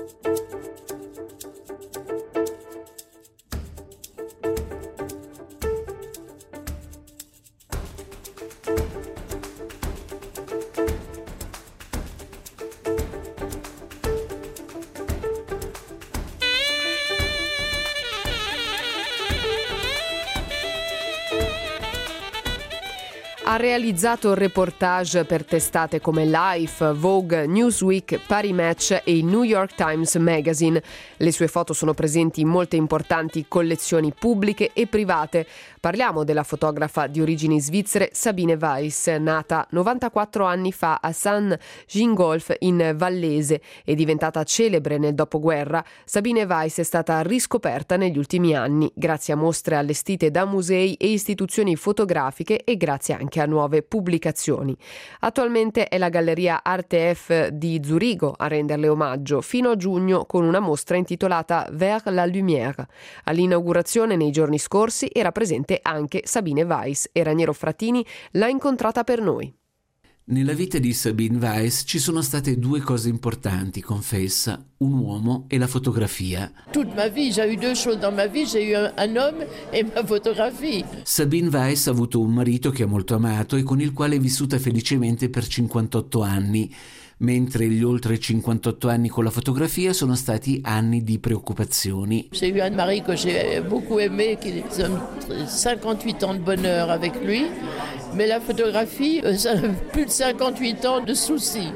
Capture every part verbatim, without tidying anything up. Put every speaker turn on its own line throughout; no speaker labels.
Ha realizzato reportage per testate come Life, Vogue, Newsweek, Paris Match e il New York Times Magazine. Le sue foto sono presenti in molte importanti collezioni pubbliche e private. Parliamo della fotografa di origini svizzere Sabine Weiss, nata novantaquattro anni fa a Saint-Gingolf in Vallese e diventata celebre nel dopoguerra. Sabine Weiss è stata riscoperta negli ultimi anni grazie a mostre allestite da musei e istituzioni fotografiche e grazie anche a nuove pubblicazioni. Attualmente è la Galleria Arte F di Zurigo a renderle omaggio fino a giugno con una mostra intitolata Vers la lumière. All'inaugurazione nei giorni scorsi era presente anche Sabine Weiss e Raniero Frattini l'ha incontrata per noi.
Nella vita di Sabine Weiss ci sono state due cose importanti, confessa, un uomo e la fotografia.
Toute ma vie, j'ai eu deux choses dans ma vie, j'ai eu un, un homme et ma photographie.
Sabine Weiss ha avuto un marito che ha molto amato e con il quale è vissuta felicemente per cinquantotto anni, mentre gli oltre cinquantotto anni con la fotografia sono stati anni di preoccupazioni.
J'ai eu un mari que j'ai beaucoup aimé, qui a cinquanthuit ans de bonheur avec lui, mais la photographie, plus de cinquanthuit ans de soucis.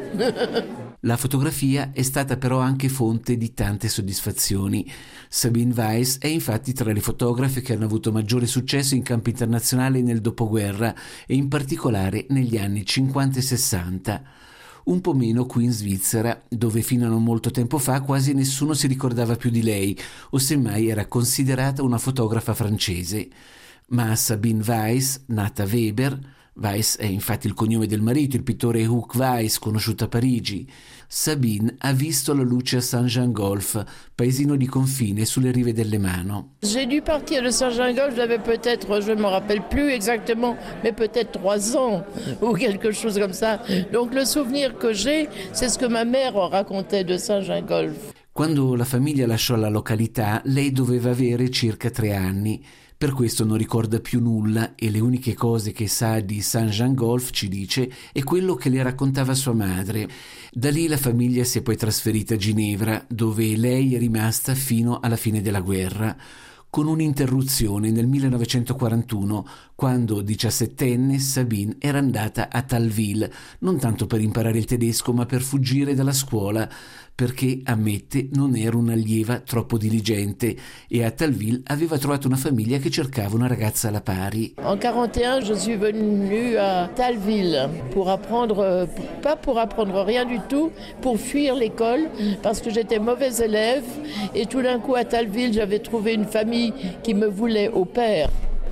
La fotografia è stata però anche fonte di tante soddisfazioni. Sabine Weiss è infatti tra le fotografe che hanno avuto maggiore successo in campo internazionale nel dopoguerra e in particolare negli anni cinquanta e sessanta. Un po' meno qui in Svizzera, dove fino a non molto tempo fa quasi nessuno si ricordava più di lei, o semmai era considerata una fotografa francese. Ma Sabine Weiss, nata Weber, Weiss è infatti il cognome del marito, il pittore Hugues Weiss, conosciuto a Parigi. Sabine ha visto la luce a Saint-Gingolf, paesino di confine sulle rive del Lemano.
J'ai dû partir de Saint-Gingolf, j'avais peut-être, je ne me rappelle plus exactement, mais peut-être trois ans ou quelque chose comme ça. Donc le souvenir que j'ai, c'est ce que ma mère racontait de Saint-Gingolf.
Quando la famiglia lasciò la località, lei doveva avere circa tre anni. Per questo non ricorda più nulla e le uniche cose che sa di Saint-Gingolf, ci dice, è quello che le raccontava sua madre. Da lì la famiglia si è poi trasferita a Ginevra, dove lei è rimasta fino alla fine della guerra, con un'interruzione nel millenovecentoquarantuno, quando diciassettenne Sabine era andata a Thalwil, non tanto per imparare il tedesco ma per fuggire dalla scuola, perché, ammette, non era un'allieva troppo diligente e a Thalwil aveva trovato una famiglia che cercava una ragazza alla pari.
En quarante et un, je suis venue à Thalwil pour apprendre, pas pour apprendre rien du tout, pour fuir l'école, parce que j'étais mauvaise élève et tout d'un coup à Thalwil j'avais trouvé une famille qui me voulait au père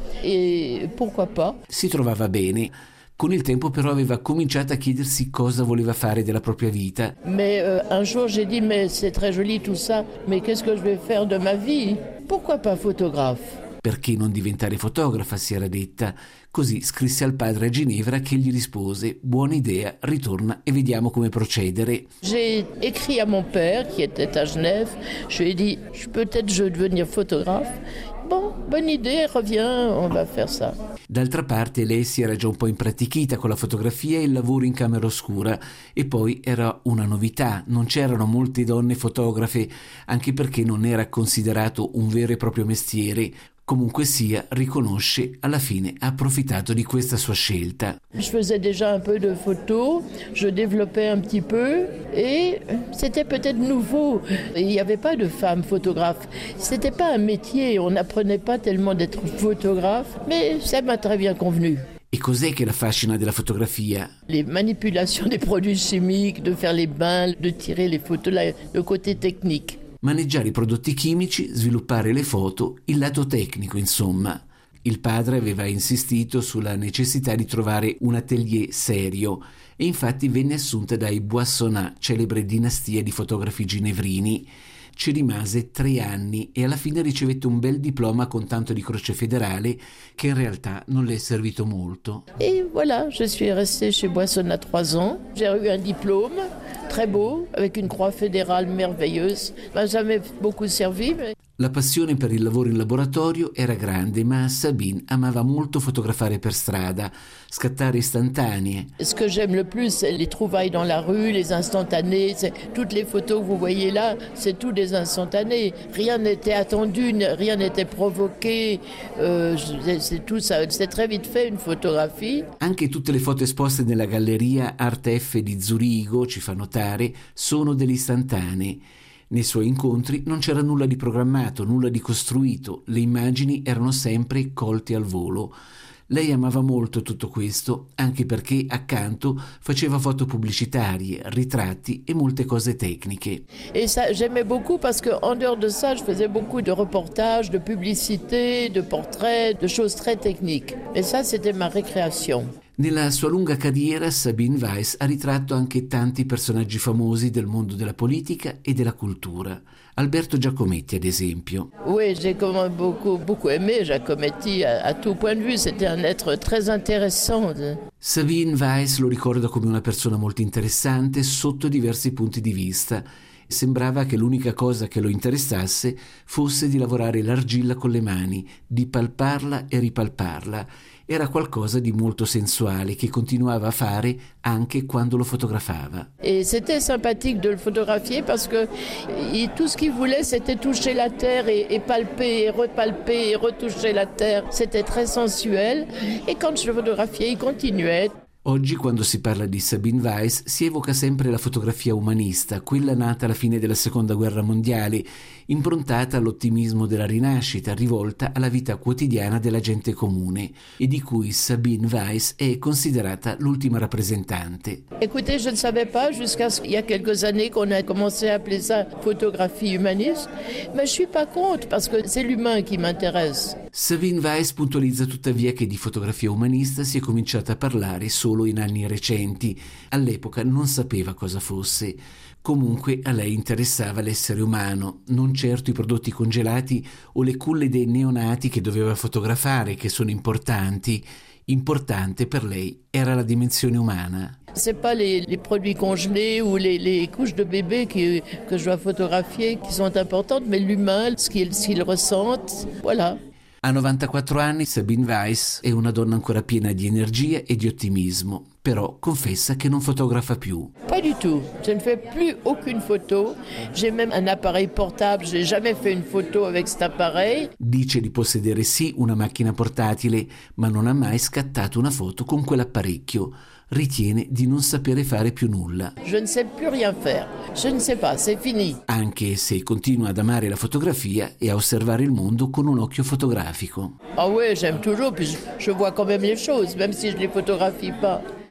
et pourquoi pas.
Si trovava bene. Con il tempo però aveva cominciato a chiedersi cosa voleva fare della propria vita.
Mais euh, un jour j'ai dit mais c'est très joli tout ça, mais qu'est-ce que je vais faire de ma vie? Pourquoi pas photographe?
Perché non diventare fotografa, si era detta. Così scrisse al padre a Ginevra che gli rispose: buona idea, ritorna e vediamo come procedere.
J'ai écrit à mon père qui était à Genève, je lui ai dit peut-être je vais devenir photographe. Bon, bonne idée, reviens, on va faire ça.
D'altra parte lei si era già un po' impratichita con la fotografia e il lavoro in camera oscura e poi era una novità, non c'erano molte donne fotografe, anche perché non era considerato un vero e proprio mestiere. Comunque sia, riconosce, alla fine ha approfittato di questa sua scelta.
Je faisais déjà un peu de photos, je développais un petit peu et c'était peut-être nouveau. Il n'y avait pas de femmes photographes. C'était pas un métier, on n'apprenait pas tellement d'être photographe, mais ça m'a très bien convenu.
E cos'è che la affascina della fotografia?
Les manipulations des produits chimiques, de faire les bains, de tirer les photos, le côté technique.
Maneggiare i prodotti chimici, sviluppare le foto, il lato tecnico, insomma. Il padre aveva insistito sulla necessità di trovare un atelier serio e infatti venne assunta dai Boissonat, celebre dinastia di fotografi ginevrini. Ci rimase tre anni e alla fine ricevette un bel diploma con tanto di croce federale che in realtà non le è servito molto.
Et voilà, je suis restée chez Boissonat trois ans. J'ai eu un diplôme très beau, avec une croix fédérale merveilleuse. Ben, ça m'a beaucoup servi. Mais...
La passione per il lavoro in laboratorio era grande, ma Sabine amava molto fotografare per strada, scattare istantanee.
Ce que j'aime le plus, c'est les trouvailles dans la rue, les instantanés. C'est, toutes les photos que vous voyez là, c'est tout des instantanés. Rien n'était attendu, rien n'était provoqué. Euh, c'est tout ça, c'est très vite fait une photographie.
Anche tutte le foto esposte nella galleria Arte F di Zurigo, ci fa notare, sono delle istantanee. Nei suoi incontri non c'era nulla di programmato, nulla di costruito, le immagini erano sempre colte al volo. Lei amava molto tutto questo, anche perché accanto faceva foto pubblicitarie, ritratti e molte cose tecniche.
Et ça, j'aimais beaucoup parce qu'en dehors de ça, je faisais beaucoup de reportages, de publicités, de portraits, de choses très techniques. Et ça, c'était ma récréation.
Nella sua lunga carriera Sabine Weiss ha ritratto anche tanti personaggi famosi del mondo della politica e della cultura. Alberto Giacometti, ad esempio.
Oui, j'ai quand même beaucoup, beaucoup aimé Giacometti à, à tout point de vue. C'était un être très intéressant.
Sabine Weiss lo ricorda come una persona molto interessante sotto diversi punti di vista. Sembrava che l'unica cosa che lo interessasse fosse di lavorare l'argilla con le mani, di palparla e ripalparla. Era qualcosa di molto sensuale che continuava a fare anche quando lo fotografava.
Et c'était sympathique de le photographier parce que il, tout ce qu'il voulait c'était toucher la terre et, et palper et repalper et retoucher la terre. C'était très sensuel et quand je le photographiais il continuait.
Oggi, quando si parla di Sabine Weiss, si evoca sempre la fotografia umanista, quella nata alla fine della Seconda Guerra Mondiale, improntata all'ottimismo della rinascita, rivolta alla vita quotidiana della gente comune, e di cui Sabine Weiss è considerata l'ultima rappresentante.
Écoutez, je ne savais pas jusqu'à il y a quelques années qu'on a commencé à appeler ça photographie humaniste, mais je suis pas contre parce que c'est l'humain qui m'intéresse.
Sabine Weiss puntualizza tuttavia che di fotografia umanista si è cominciata a parlare solo in anni recenti. All'epoca non sapeva cosa fosse. Comunque a lei interessava l'essere umano, non certo i prodotti congelati o le culle dei neonati che doveva fotografare, che sono importanti. Importante per lei era la dimensione umana.
C'est pas les, les produits congelés ou les, les couches de bébé qui, que je dois photographier qui sont importantes, mais l'humain, ce qu'ils, ce qu'ils ressentent, voilà.
A novantaquattro anni Sabine Weiss è una donna ancora piena di energia e di ottimismo, però confessa che non fotografa più.
Pas du tout, je ne fais plus aucune photo, j'ai même un appareil portable, j'ai jamais fait une photo avec cet appareil.
Dice di possedere sì una macchina portatile, ma non ha mai scattato una foto con quell'apparecchio. Ritiene di non sapere fare più nulla.
Je ne sais plus rien faire, je ne sais pas, c'est fini.
Anche se continua ad amare la fotografia e a osservare il mondo con un occhio fotografico.
Ah oui, j'aime toujours, puis je, je vois quand même les choses, même si je ne les photographie pas.